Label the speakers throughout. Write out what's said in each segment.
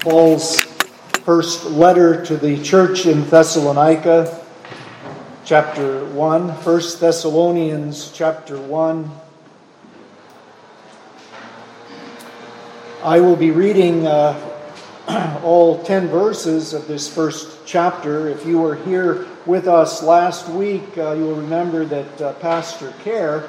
Speaker 1: Paul's first letter to the church in Thessalonica, chapter 1, 1 Thessalonians chapter 1. I will be reading all 10 verses of this first chapter. If you were here with us last week, you will remember that Pastor Kerr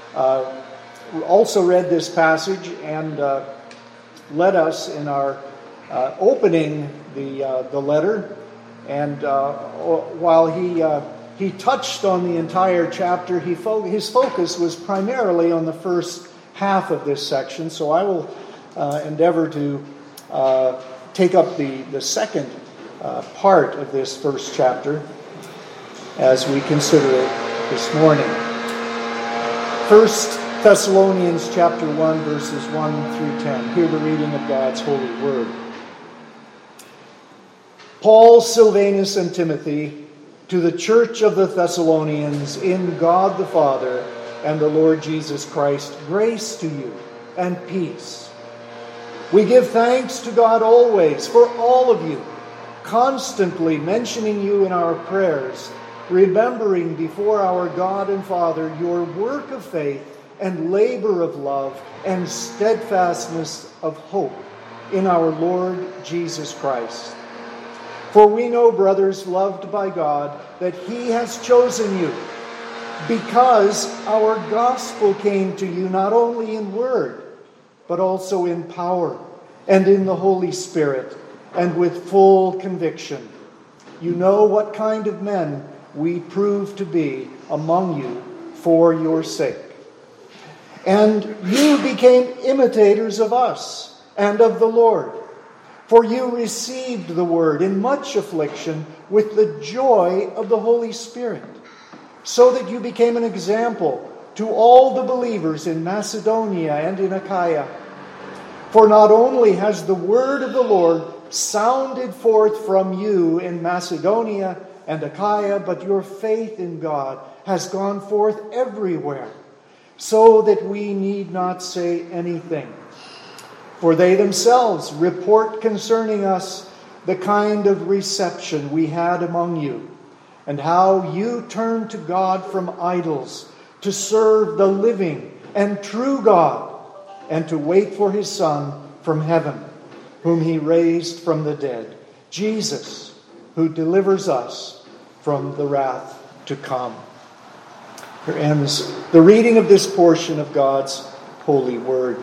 Speaker 1: also read this passage and led us in our opening the letter. And while he touched on the entire chapter, his focus was primarily on the first half of this section. So I will endeavor to take up the second part of this first chapter as we consider it this morning. 1 Thessalonians chapter 1, verses 1 through 10. Hear the reading of God's holy word. Paul, Silvanus, and Timothy, to the church of the Thessalonians, in God the Father and the Lord Jesus Christ, grace to you and peace. We give thanks to God always for all of you, constantly mentioning you in our prayers, remembering before our God and Father your work of faith and labor of love and steadfastness of hope in our Lord Jesus Christ. For we know, brothers loved by God, that He has chosen you, because our gospel came to you not only in word, but also in power and in the Holy Spirit and with full conviction. You know what kind of men we prove to be among you for your sake. And you became imitators of us and of the Lord. For you received the word in much affliction with the joy of the Holy Spirit, so that you became an example to all the believers in Macedonia and in Achaia. For not only has the word of the Lord sounded forth from you in Macedonia and Achaia, but your faith in God has gone forth everywhere, so that we need not say anything. For they themselves report concerning us the kind of reception we had among you, and how you turned to God from idols to serve the living and true God, and to wait for His Son from heaven, whom He raised from the dead, Jesus, who delivers us from the wrath to come. Here ends the reading of this portion of God's holy word.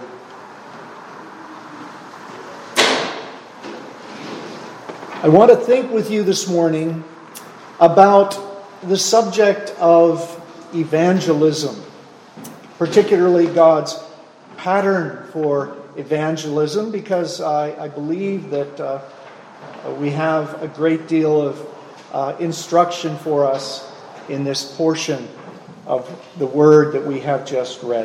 Speaker 1: I want to think with you this morning about the subject of evangelism, particularly God's pattern for evangelism, because I believe that we have a great deal of instruction for us in this portion of the word that we have just read.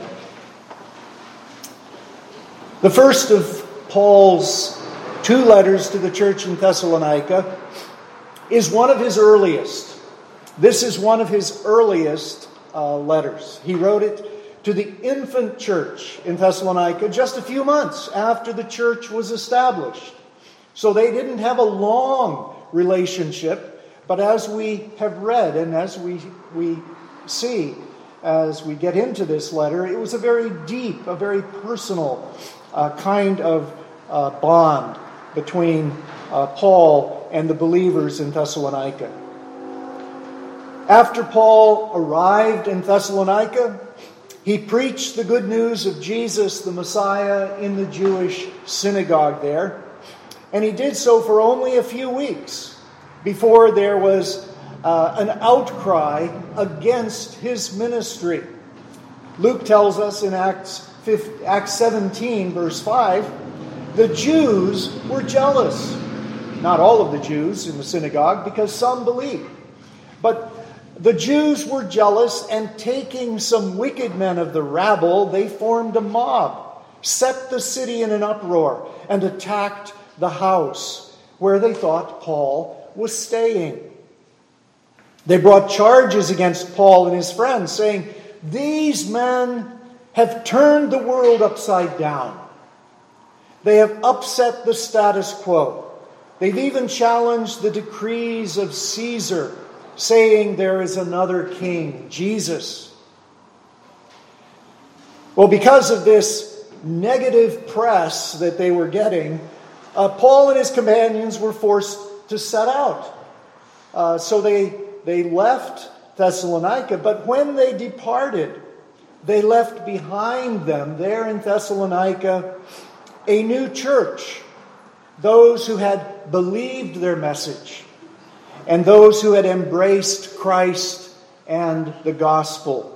Speaker 1: The first of Paul's two letters to the church in Thessalonica is one of his earliest. This is one of his earliest letters. He wrote it to the infant church in Thessalonica just a few months after the church was established. So they didn't have a long relationship, but as we have read and as we see as we get into this letter, it was a very deep, a very personal kind of bond between Paul and the believers in Thessalonica. After Paul arrived in Thessalonica, he preached the good news of Jesus the Messiah in the Jewish synagogue there. And he did so for only a few weeks before there was an outcry against his ministry. Luke tells us in Acts 17, verse 5, the Jews were jealous. Not all of the Jews in the synagogue, because some believed. But the Jews were jealous, and taking some wicked men of the rabble, they formed a mob, set the city in an uproar, and attacked the house where they thought Paul was staying. They brought charges against Paul and his friends, saying, "These men have turned the world upside down. They have upset the status quo. They've even challenged the decrees of Caesar, saying there is another king, Jesus. Well, because of this negative press that they were getting, Paul and his companions were forced to set out. So they left Thessalonica, but when they departed, they left behind them there in Thessalonica a new church, those who had believed their message, and those who had embraced Christ and the gospel.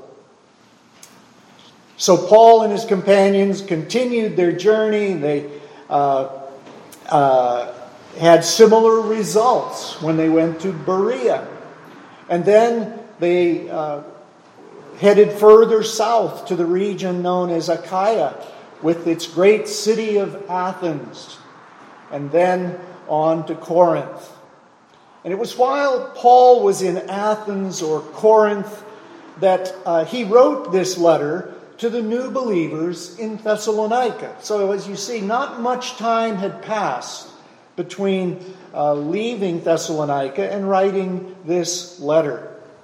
Speaker 1: So Paul and his companions continued their journey. They had similar results when they went to Berea. And then they headed further south to the region known as Achaia, with its great city of Athens, and then on to Corinth. And it was while Paul was in Athens or Corinth that he wrote this letter to the new believers in Thessalonica. So as you see, not much time had passed between leaving Thessalonica and writing this letter.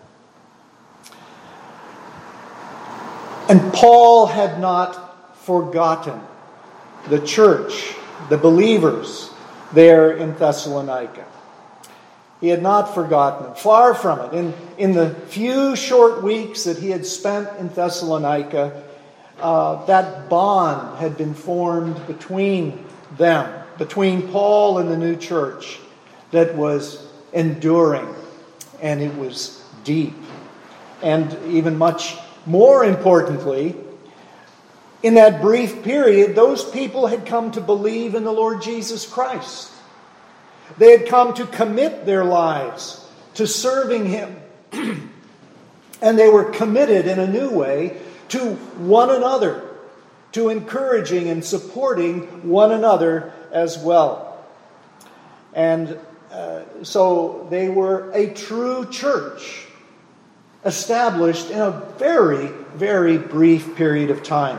Speaker 1: And Paul had not forgotten the church, the believers there in Thessalonica. He had not forgotten them. Far from it. In the few short weeks that he had spent in Thessalonica, that bond had been formed between them, between Paul and the new church, that was enduring, and it was deep. And even much more importantly, in that brief period, those people had come to believe in the Lord Jesus Christ. They had come to commit their lives to serving Him. And they were committed in a new way to one another, to encouraging and supporting one another as well. And so they were a true church, established in a very, very brief period of time.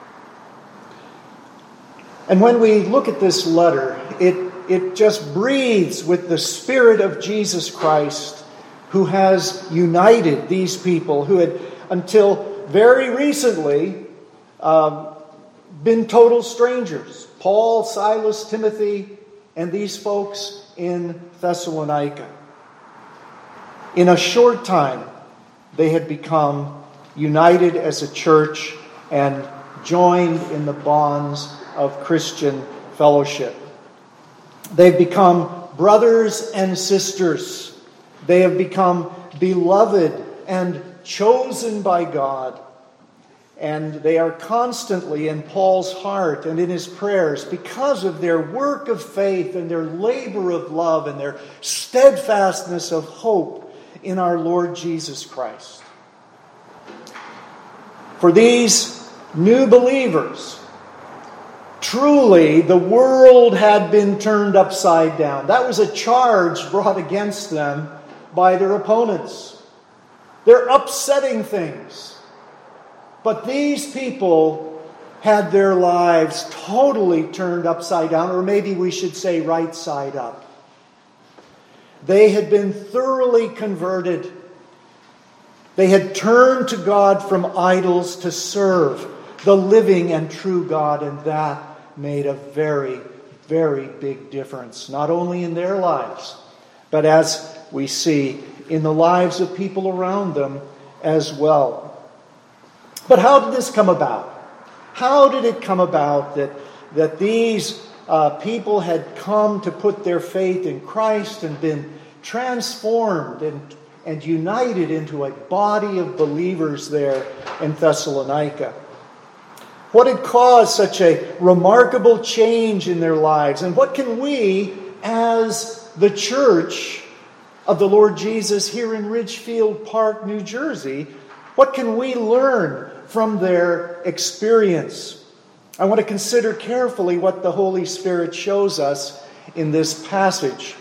Speaker 1: And when we look at this letter, it just breathes with the Spirit of Jesus Christ, who has united these people who had, until very recently, been total strangers. Paul, Silas, Timothy, and these folks in Thessalonica. In a short time, they had become united as a church and joined in the bonds of Christian fellowship. They've become brothers and sisters. They have become beloved and chosen by God. And they are constantly in Paul's heart and in his prayers because of their work of faith and their labor of love and their steadfastness of hope in our Lord Jesus Christ. For these new believers, truly the world had been turned upside down. That was a charge brought against them by their opponents. They're upsetting things. But these people had their lives totally turned upside down, or maybe we should say right side up. They had been thoroughly converted. They had turned to God from idols to serve the living and true God, and that made a very, very big difference, not only in their lives, but as we see in the lives of people around them as well. But how did this come about? How did it come about that these people had come to put their faith in Christ and been transformed and united into a body of believers there in Thessalonica? What had caused such a remarkable change in their lives? And what can we, as the church of the Lord Jesus here in Ridgefield Park, New Jersey, what can we learn from their experience? I want to consider carefully what the Holy Spirit shows us in this passage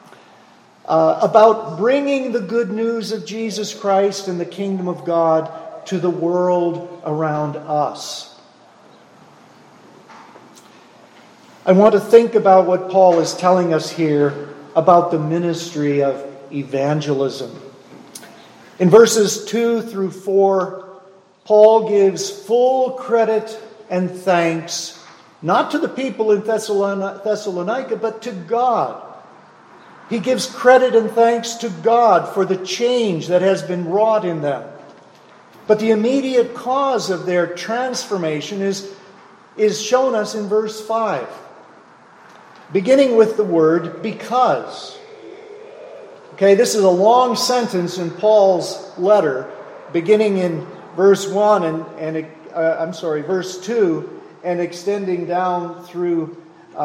Speaker 1: about bringing the good news of Jesus Christ and the kingdom of God to the world around us. I want to think about what Paul is telling us here about the ministry of evangelism. In verses 2 through 4, Paul gives full credit and thanks, not to the people in Thessalonica, but to God. He gives credit and thanks to God for the change that has been wrought in them. But the immediate cause of their transformation is shown us in verse 5, beginning with the word because. Okay, this is a long sentence in Paul's letter, beginning in verse 1 verse 2, and extending down through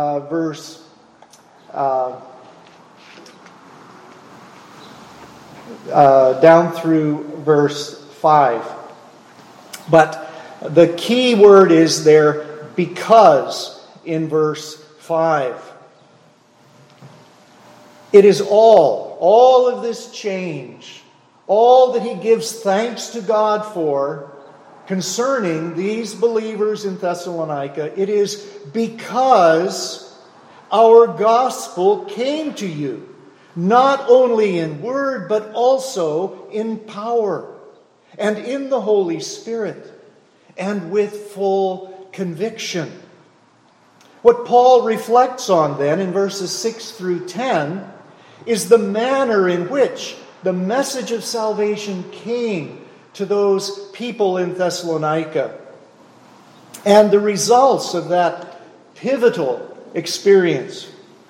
Speaker 1: verse 5. But the key word is there, because, in verse 5. It is all of this change, all that he gives thanks to God for concerning these believers in Thessalonica. It is because our gospel came to you, not only in word, but also in power and in the Holy Spirit and with full conviction. What Paul reflects on then in verses 6 through 10 is the manner in which the message of salvation came to those people in Thessalonica and the results of that pivotal experience.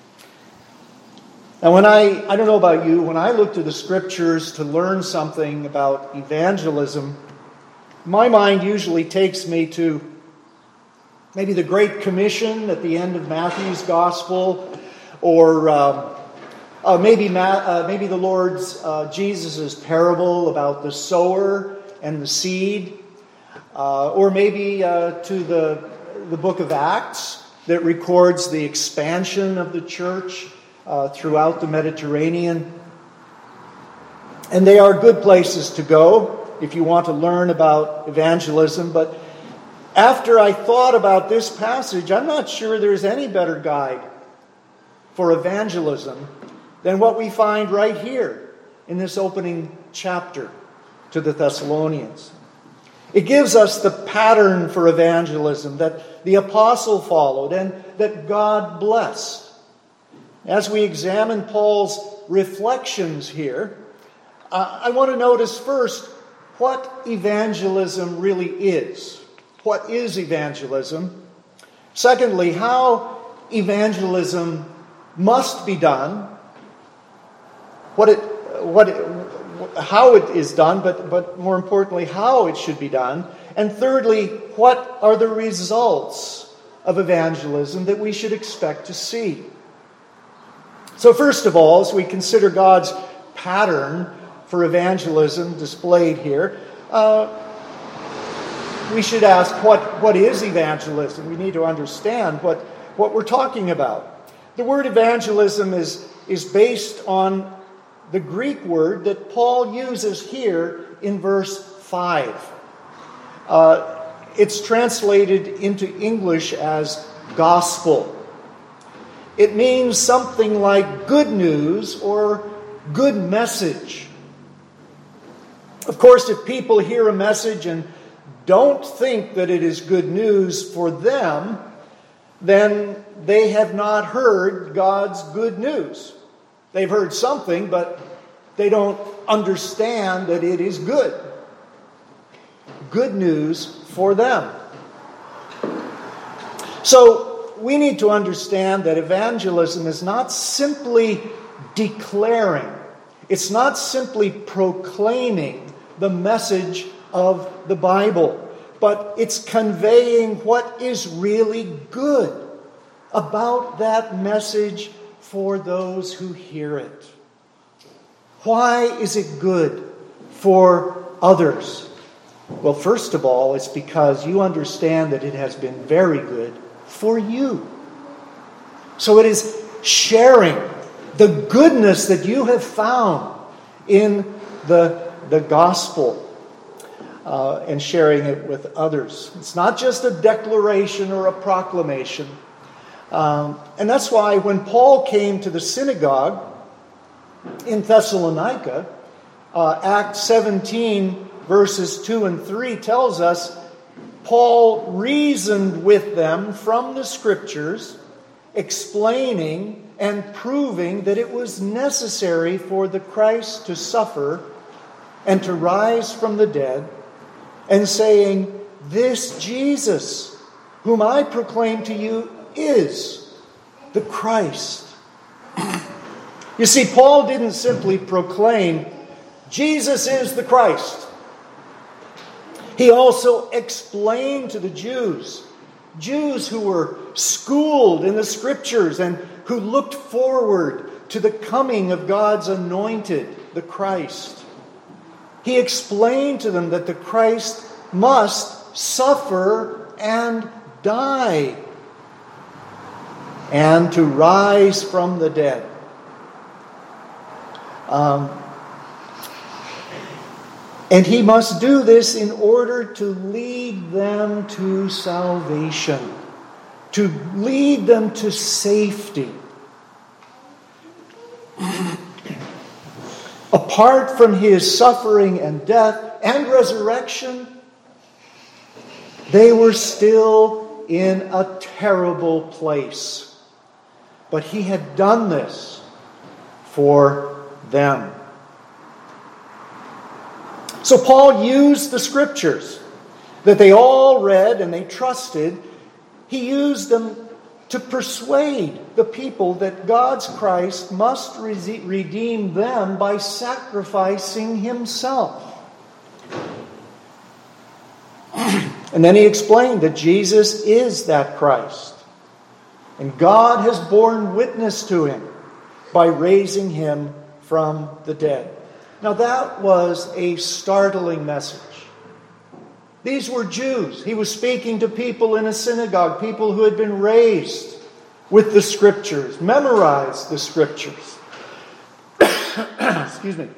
Speaker 1: Now, I don't know about you, when I look to the Scriptures to learn something about evangelism, my mind usually takes me to maybe the Great Commission at the end of Matthew's Gospel, or maybe the Lord's Jesus' parable about the sower and the seed, or maybe to the book of Acts that records the expansion of the church throughout the Mediterranean. And they are good places to go if you want to learn about evangelism. But after I thought about this passage, I'm not sure there's any better guide for evangelism than what we find right here in this opening chapter to the Thessalonians. It gives us the pattern for evangelism that the apostle followed and that God blessed. As we examine Paul's reflections here, I want to notice first what evangelism really is. What is evangelism? Secondly, how evangelism must be done. How it is done, but more importantly, how it should be done. And thirdly, what are the results of evangelism that we should expect to see? So first of all, as we consider God's pattern for evangelism displayed here, we should ask, what is evangelism? We need to understand what we're talking about. The word evangelism is based on the Greek word that Paul uses here in verse 5. It's translated into English as gospel. It means something like good news or good message. Of course, if people hear a message and don't think that it is good news for them, then they have not heard God's good news. They've heard something, but they don't understand that it is good. Good news for them. So, we need to understand that evangelism is not simply declaring. It's not simply proclaiming the message of the Bible, but it's conveying what is really good about that message for those who hear it. Why is it good for others? Well, first of all, it's because you understand that it has been very good for you. So it is sharing the goodness that you have found in the gospel and sharing it with others. It's not just a declaration or a proclamation. And that's why when Paul came to the synagogue in Thessalonica, Acts 17, verses 2 and 3 tells us, Paul reasoned with them from the Scriptures, explaining and proving that it was necessary for the Christ to suffer and to rise from the dead, and saying, "This Jesus, whom I proclaim to you, is the Christ." You see, Paul didn't simply proclaim, "Jesus is the Christ." He also explained to the Jews who were schooled in the Scriptures and who looked forward to the coming of God's anointed, the Christ. He explained to them that the Christ must suffer and die, and to rise from the dead. And he must do this in order to lead them to salvation, to lead them to safety. Apart from his suffering and death and resurrection, they were still in a terrible place. But he had done this for them. So Paul used the Scriptures that they all read and they trusted. He used them to persuade the people that God's Christ must redeem them by sacrificing himself. And then he explained that Jesus is that Christ. And God has borne witness to him by raising him from the dead. Now that was a startling message. These were Jews. He was speaking to people in a synagogue, people who had been raised with the Scriptures, memorized the Scriptures. Excuse me.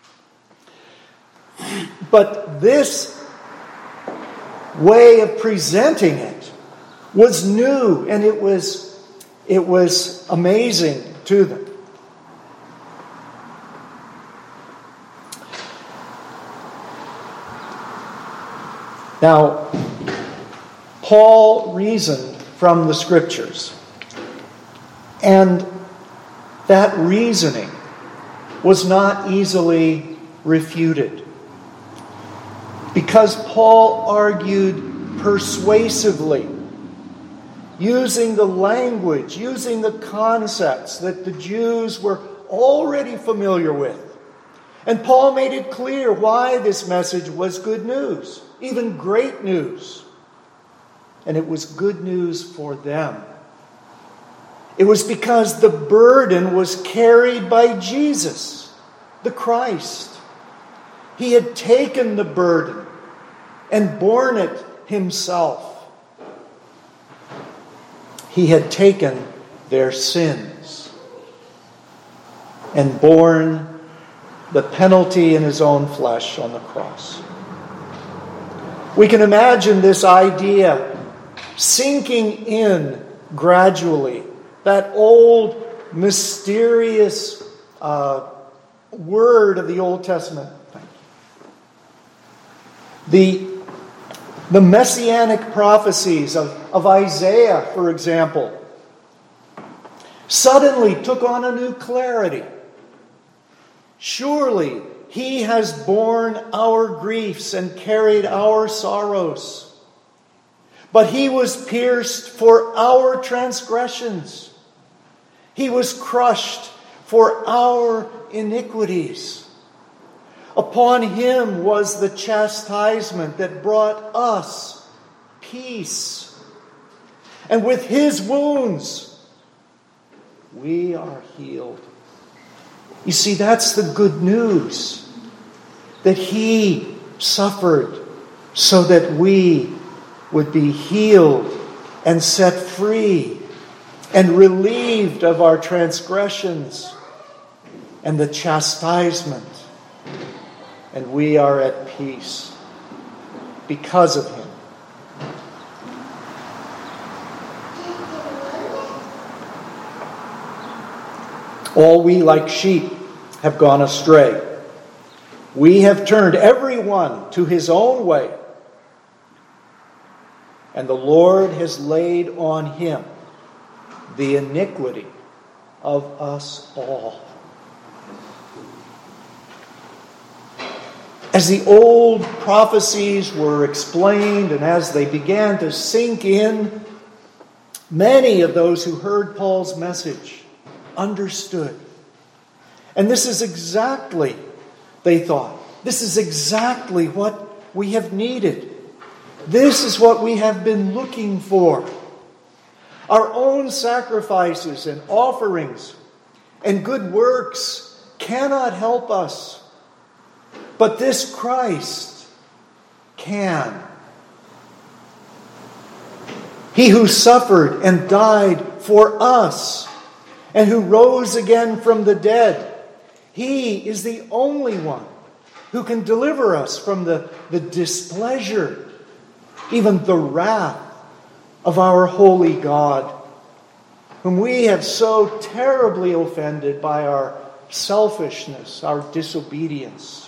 Speaker 1: But this way of presenting it was new, and it was amazing to them. Now, Paul reasoned from the Scriptures, and that reasoning was not easily refuted, because Paul argued persuasively, using the language, using the concepts that the Jews were already familiar with. And Paul made it clear why this message was good news, even great news. And it was good news for them. It was because the burden was carried by Jesus, the Christ. He had taken the burden and borne it himself. He had taken their sins and borne the penalty in his own flesh on the cross. We can imagine this idea sinking in gradually. That old mysterious word of the Old Testament. The messianic prophecies of Isaiah, for example, suddenly took on a new clarity. Surely he has borne our griefs and carried our sorrows. But he was pierced for our transgressions. He was crushed for our iniquities. Upon him was the chastisement that brought us peace. And with his wounds, we are healed. You see, that's the good news. That he suffered so that we would be healed and set free and relieved of our transgressions and the chastisement. And we are at peace because of him. All we like sheep have gone astray. We have turned everyone to his own way, and the Lord has laid on him the iniquity of us all. As the old prophecies were explained and as they began to sink in, many of those who heard Paul's message understood. And this is exactly, they thought, this is exactly what we have needed. This is what we have been looking for. Our own sacrifices and offerings and good works cannot help us. But this Christ can. He who suffered and died for us and who rose again from the dead, he is the only one who can deliver us from the displeasure, even the wrath of our holy God, whom we have so terribly offended by our selfishness, our disobedience.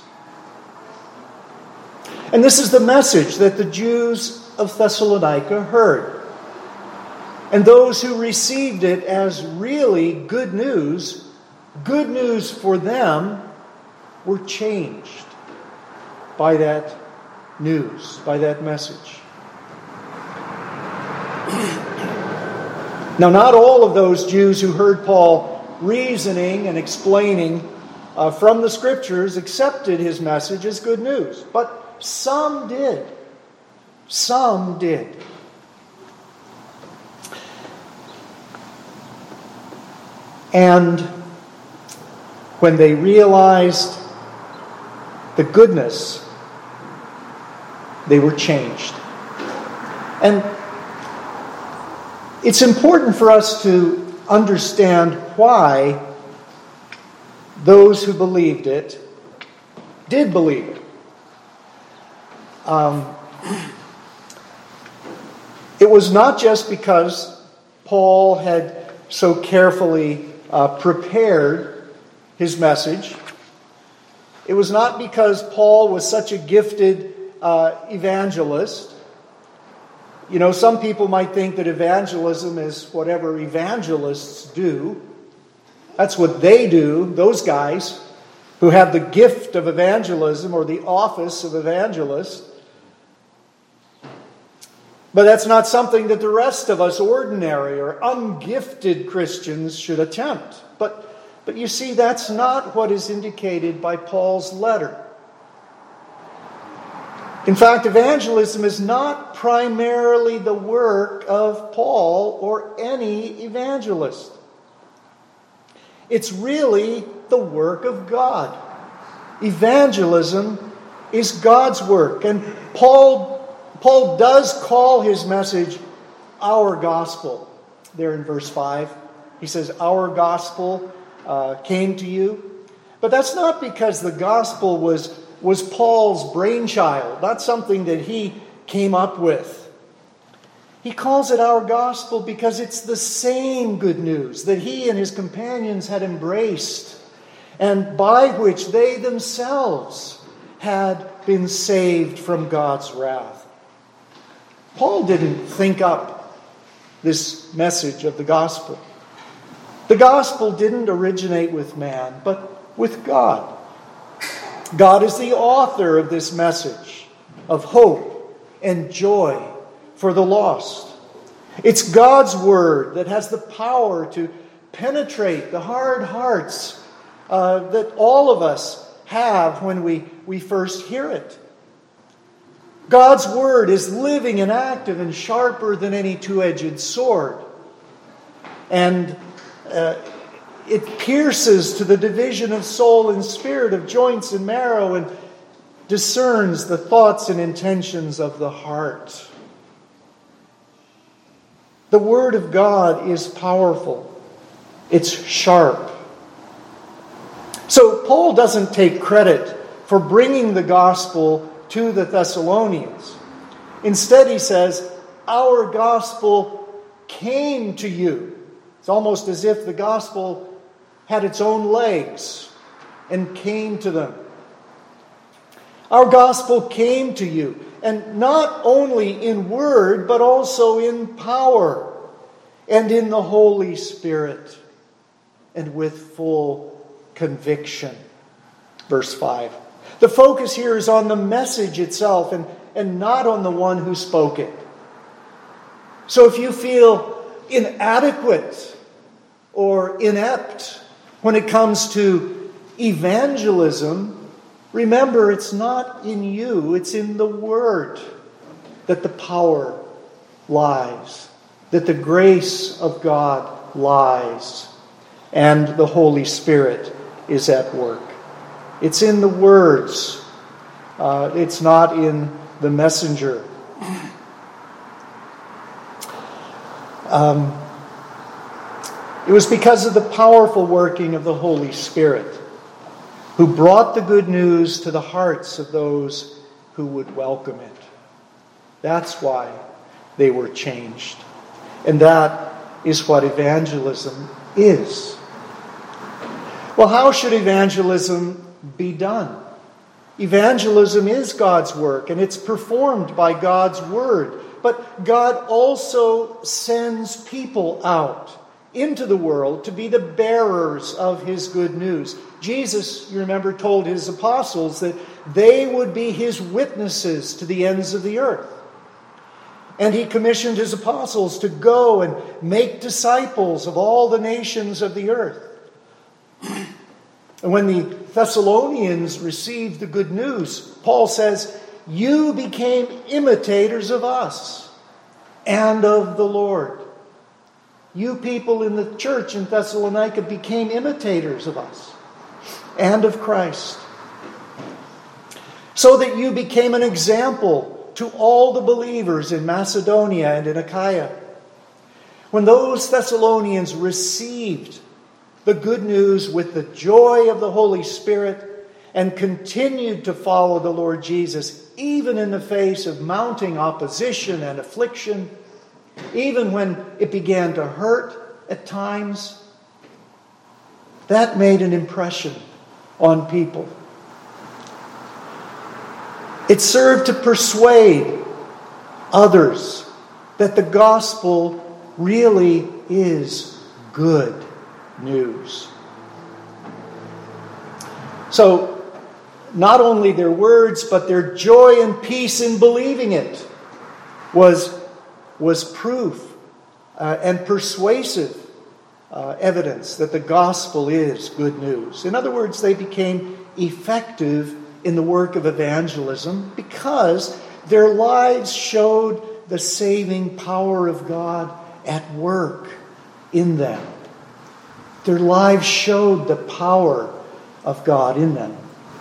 Speaker 1: And this is the message that the Jews of Thessalonica heard. And those who received it as really good news for them, were changed by that news, by that message. Now, not all of those Jews who heard Paul reasoning and explaining from the Scriptures accepted his message as good news, but some did. Some did. And when they realized the goodness, they were changed. And it's important for us to understand why those who believed it did believe it. It was not just because Paul had so carefully prepared his message. It was not because Paul was such a gifted evangelist. You know, some people might think that evangelism is whatever evangelists do. That's what they do, those guys who have the gift of evangelism or the office of evangelist. But that's not something that the rest of us ordinary or ungifted Christians should attempt. But you see, that's not what is indicated by Paul's letter. In fact, evangelism is not primarily the work of Paul or any evangelist. It's really the work of God. Evangelism is God's work. And Paul does call his message our gospel. There in verse 5, he says, our gospel came to you. But that's not because the gospel was Paul's brainchild, not something that he came up with. He calls it our gospel because it's the same good news that he and his companions had embraced, and by which they themselves had been saved from God's wrath. Paul didn't think up this message of the gospel. The gospel didn't originate with man, but with God. God is the author of this message of hope and joy for the lost. It's God's word that has the power to penetrate the hard hearts that all of us have when we first hear it. God's word is living and active and sharper than any two-edged sword. And it pierces to the division of soul and spirit, of joints and marrow, and discerns the thoughts and intentions of the heart. The Word of God is powerful. It's sharp. So Paul doesn't take credit for bringing the gospel to the Thessalonians. Instead, he says, our gospel came to you. It's almost as if the gospel had its own legs and came to them. Our gospel came to you, and not only in word, but also in power and in the Holy Spirit, and with full conviction. Verse 5. The focus here is on the message itself and not on the one who spoke it. So if you feel inadequate or inept when it comes to evangelism, remember, it's not in you, it's in the Word that the power lies, that the grace of God lies, and the Holy Spirit is at work. It's in the words. It's not in the messenger. It was because of the powerful working of the Holy Spirit who brought the good news to the hearts of those who would welcome it. That's why they were changed. And that is what evangelism is. Well, how should evangelism be done? Evangelism is God's work, and it's performed by God's Word. But God also sends people out into the world to be the bearers of His good news. Jesus, you remember, told His apostles that they would be His witnesses to the ends of the earth. And He commissioned His apostles to go and make disciples of all the nations of the earth. And when the Thessalonians received the good news, Paul says, "You became imitators of us and of the Lord." You people in the church in Thessalonica became imitators of us and of Christ, so that you became an example to all the believers in Macedonia and in Achaia. When those Thessalonians received the good news with the joy of the Holy Spirit and continued to follow the Lord Jesus, even in the face of mounting opposition and affliction, even when it began to hurt at times, that made an impression on people. It served to persuade others that the gospel really is good news. So, not only their words, but their joy and peace in believing it was proof and persuasive evidence that the gospel is good news. In other words, they became effective in the work of evangelism because their lives showed the saving power of God at work in them. Their lives showed the power of God in them.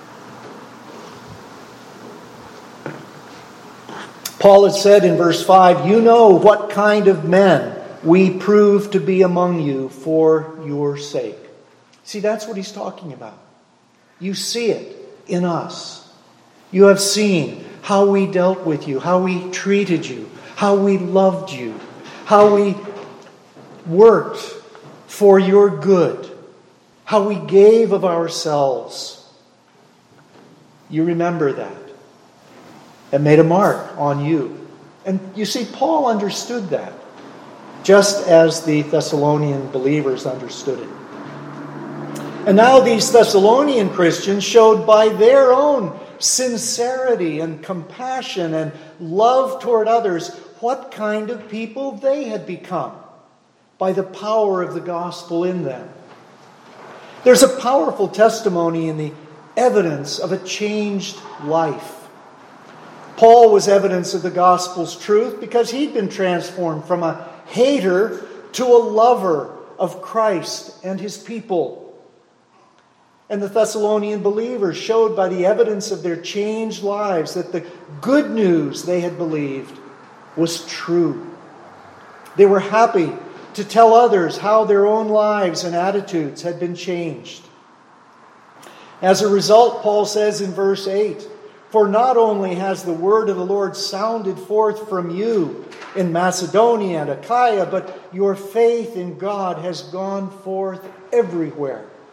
Speaker 1: Paul had said in verse 5, "You know what kind of men we prove to be among you for your sake." See, that's what he's talking about. You see it in us. You have seen how we dealt with you, how we treated you, how we loved you, how we worked for your good, how we gave of ourselves. You remember that. It made a mark on you. And you see, Paul understood that, just as the Thessalonian believers understood it. And now these Thessalonian Christians showed by their own sincerity and compassion and love toward others what kind of people they had become by the power of the gospel in them. There's a powerful testimony in the evidence of a changed life. Paul was evidence of the gospel's truth because he'd been transformed from a hater to a lover of Christ and His people. And the Thessalonian believers showed by the evidence of their changed lives that the good news they had believed was true. They were happy to tell others how their own lives and attitudes had been changed. As a result, Paul says in verse 8, "For not only has the word of the Lord sounded forth from you in Macedonia and Achaia, but your faith in God has gone forth everywhere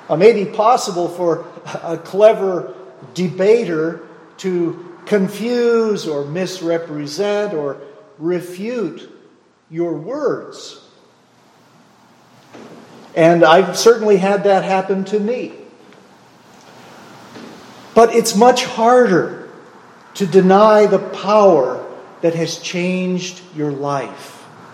Speaker 1: may be possible for a clever debater to confuse or misrepresent or refute your words. And I've certainly had that happen to me. But it's much harder to deny the power that has changed your life.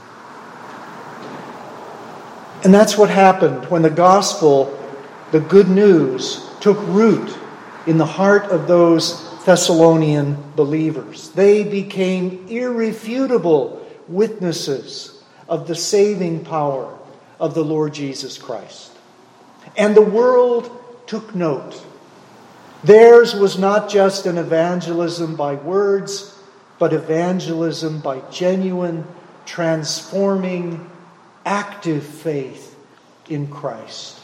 Speaker 1: And that's what happened when the gospel, the good news, took root in the heart of those Thessalonian believers. They became irrefutable witnesses of the saving power of the Lord Jesus Christ. And the world took note. Theirs was not just an evangelism by words, but evangelism by genuine, transforming, active faith in Christ.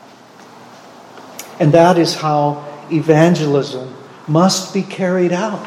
Speaker 1: And that is how evangelism must be carried out.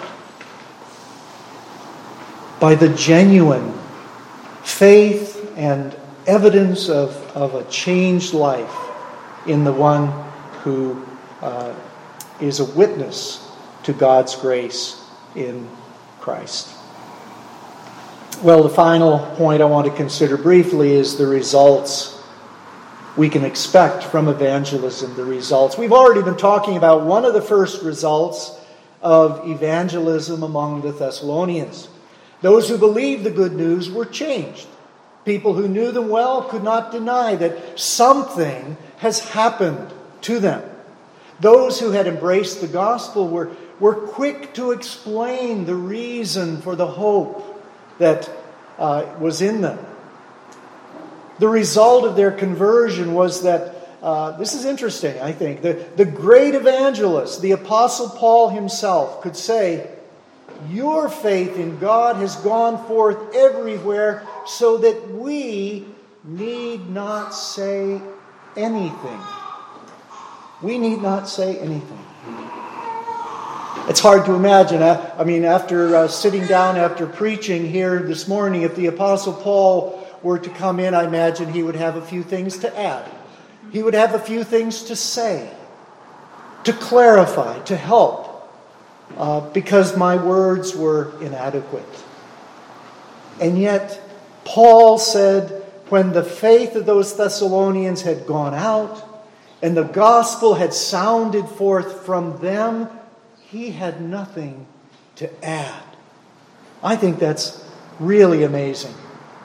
Speaker 1: By the genuine faith and evidence of a changed life in the one who is a witness to God's grace in Christ. Well, the final point I want to consider briefly is the results we can expect from evangelism, the results. We've already been talking about one of the first results of evangelism among the Thessalonians. Those who believed the good news were changed. People who knew them well could not deny that something has happened to them. Those who had embraced the gospel were quick to explain the reason for the hope that was in them. The result of their conversion was that, this is interesting, I think, the great evangelist, the Apostle Paul himself, could say, "Your faith in God has gone forth everywhere, so that we need not say anything." We need not say anything. It's hard to imagine. After sitting down after preaching here this morning, if the Apostle Paul were to come in, I imagine he would have a few things to add. He would have a few things to say, to clarify, to help, because my words were inadequate. And yet, Paul said, when the faith of those Thessalonians had gone out, and the gospel had sounded forth from them, he had nothing to add. I think that's really amazing.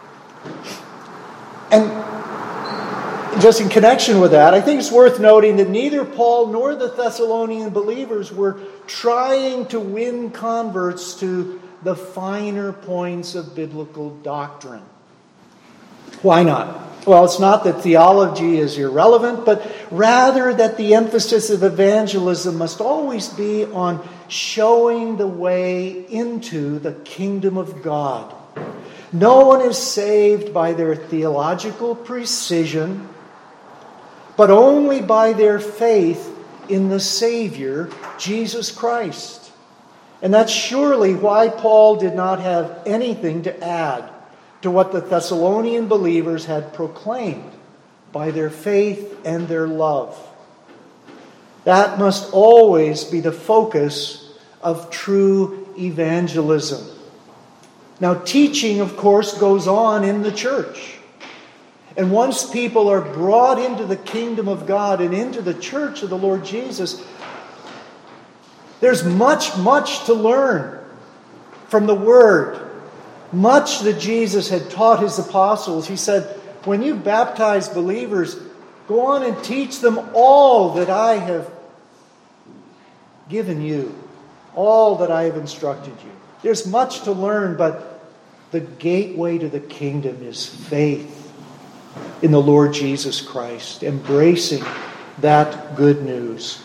Speaker 1: And just in connection with that, I think it's worth noting that neither Paul nor the Thessalonian believers were trying to win converts to the finer points of biblical doctrine. Why not? Well, it's not that theology is irrelevant, but rather that the emphasis of evangelism must always be on showing the way into the kingdom of God. No one is saved by their theological precision, but only by their faith in the Savior, Jesus Christ. And that's surely why Paul did not have anything to add to what the Thessalonian believers had proclaimed by their faith and their love. That must always be the focus of true evangelism. Now, teaching, of course, goes on in the church. And once people are brought into the kingdom of God and into the church of the Lord Jesus, there's much to learn from the Word. Much that Jesus had taught his apostles. He said, when you baptize believers, go on and teach them all that I have given you, all that I have instructed you. There's much to learn, but the gateway to the kingdom is faith in the Lord Jesus Christ, embracing that good news.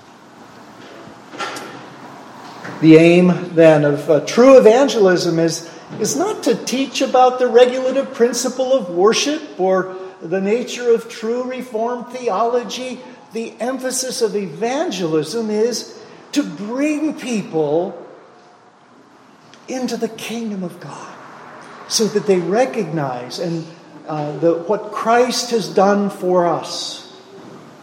Speaker 1: The aim, then, of true evangelism is not to teach about the regulative principle of worship or the nature of true Reformed theology. The emphasis of evangelism is to bring people into the kingdom of God so that they recognize what Christ has done for us.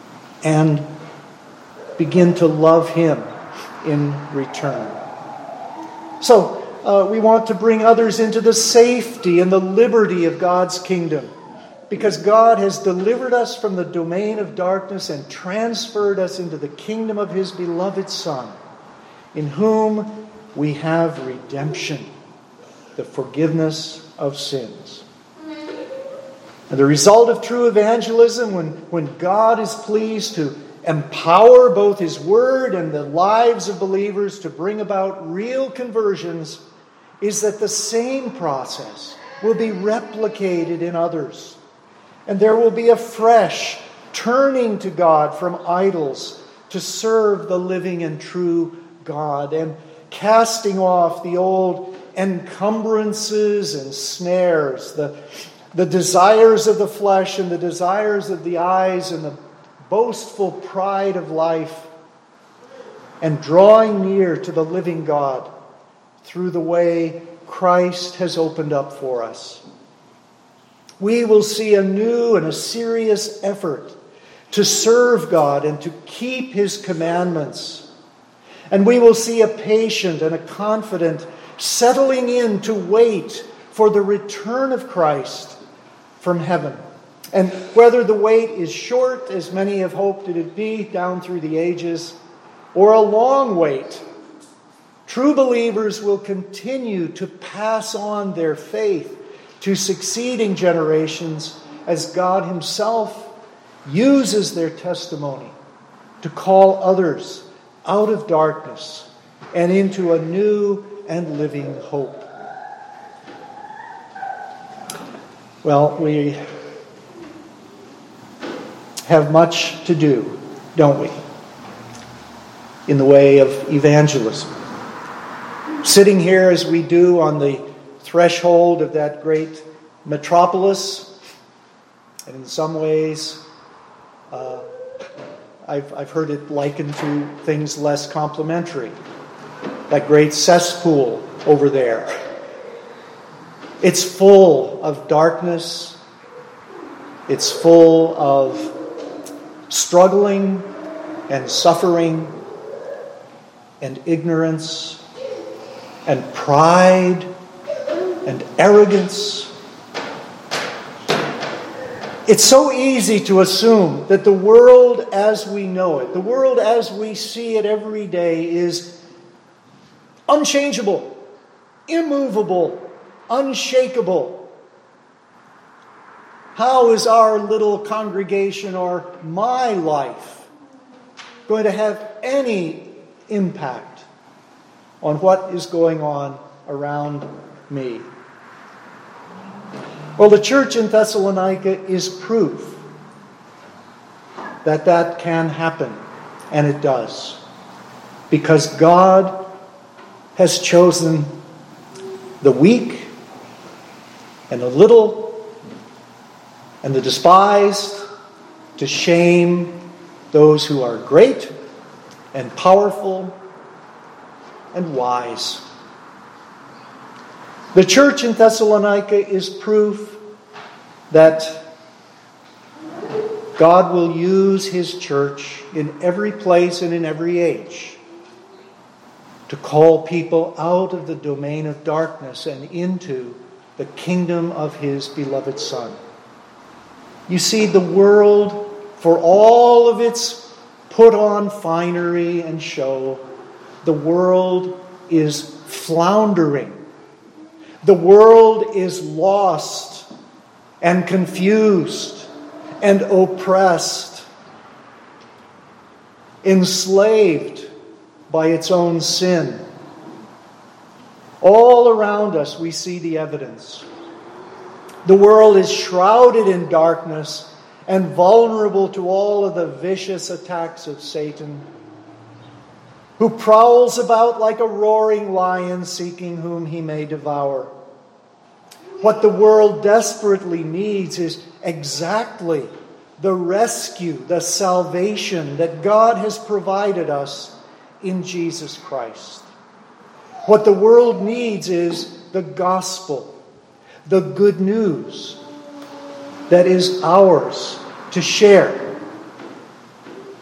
Speaker 1: and begin to love Him in return. So, we want to bring others into the safety and the liberty of God's kingdom, because God has delivered us from the domain of darkness and transferred us into the kingdom of His beloved Son, in whom we have redemption, the forgiveness of sins. And the result of true evangelism, when God is pleased to empower both His Word and the lives of believers to bring about real conversions, is that the same process will be replicated in others. And there will be a fresh turning to God from idols to serve the living and true God, and casting off the old encumbrances and snares, the desires of the flesh and the desires of the eyes and the boastful pride of life, and drawing near to the living God through the way Christ has opened up for us. We will see a new and a serious effort to serve God and to keep His commandments. And we will see a patient and a confident settling in to wait for the return of Christ from heaven. And whether the wait is short, as many have hoped it would be down through the ages, or a long wait, true believers will continue to pass on their faith to succeeding generations as God Himself uses their testimony to call others out of darkness and into a new and living hope. Well, we have much to do, don't we, in the way of evangelism. Sitting here as we do on the threshold of that great metropolis, and in some ways, I've heard it likened to things less complimentary. That great cesspool over there. It's full of darkness. It's full of struggling and suffering and ignorance and pride and arrogance. It's so easy to assume that the world as we know it, the world as we see it every day, is unchangeable, immovable, unshakable. How is our little congregation or my life going to have any impact on what is going on around me? Well, the church in Thessalonica is proof that that can happen, and it does, because God has chosen the weak and the little and the despised to shame those who are great and powerful and wise. The church in Thessalonica is proof that God will use His church in every place and in every age to call people out of the domain of darkness and into the kingdom of His beloved Son. You see, the world, for all of its put-on finery and show, the world is floundering. The world is lost and confused and oppressed, enslaved by its own sin. All around us we see the evidence. The world is shrouded in darkness and vulnerable to all of the vicious attacks of Satan, who prowls about like a roaring lion seeking whom he may devour. What the world desperately needs is exactly the rescue, the salvation that God has provided us in Jesus Christ. What the world needs is the gospel, the good news that is ours to share.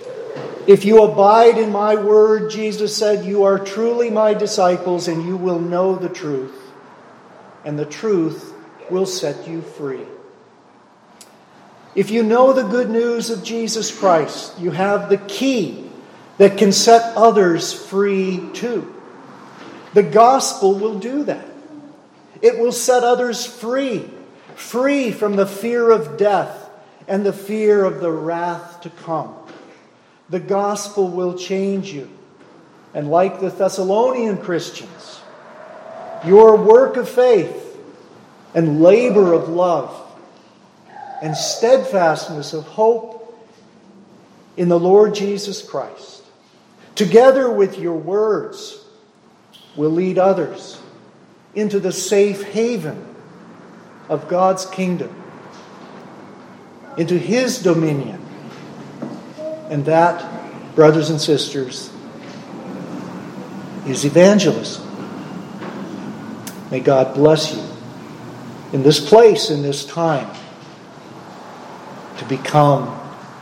Speaker 1: If you abide in my word, Jesus said, you are truly my disciples, and you will know the truth, and the truth will set you free. If you know the good news of Jesus Christ, you have the key that can set others free too. The gospel will do that. It will set others free from the fear of death and the fear of the wrath to come. The gospel will change you. And like the Thessalonian Christians, your work of faith and labor of love and steadfastness of hope in the Lord Jesus Christ, together with your words, will lead others into the safe haven of God's kingdom, into His dominion. And that, brothers and sisters, is evangelism. May God bless you in this place, in this time, to become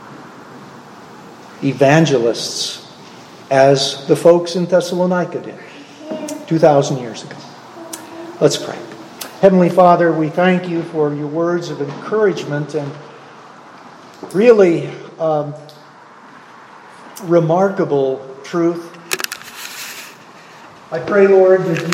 Speaker 1: evangelists as the folks in Thessalonica did 2,000 years ago. Let's pray. Heavenly Father, we thank you for your words of encouragement and really remarkable truth. I pray, Lord, that